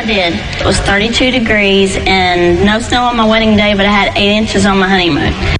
did. It was 32 degrees and no snow on my wedding day, but I had 8 inches on my honeymoon.